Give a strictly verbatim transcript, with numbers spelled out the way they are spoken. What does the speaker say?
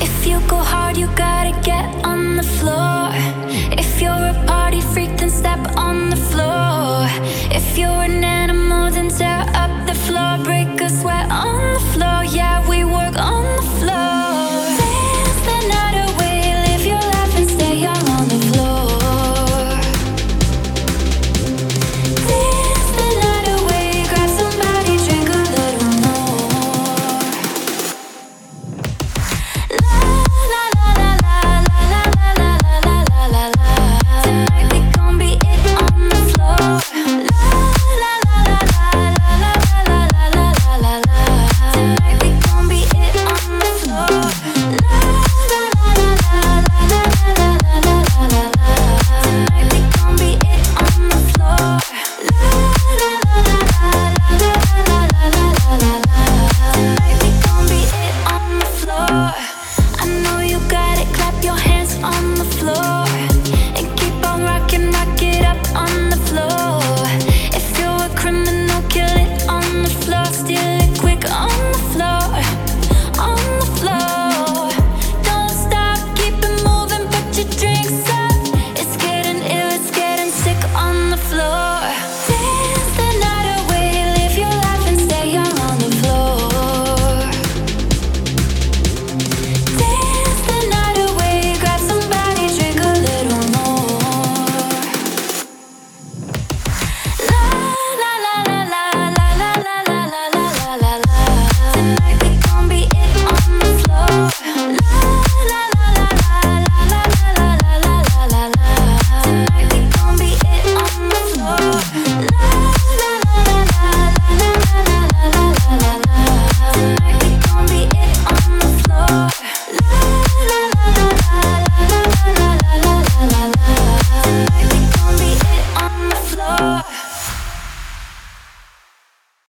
If you go hard, you gotta get on the floor. If you're a party freak, then step on the floor. If you're an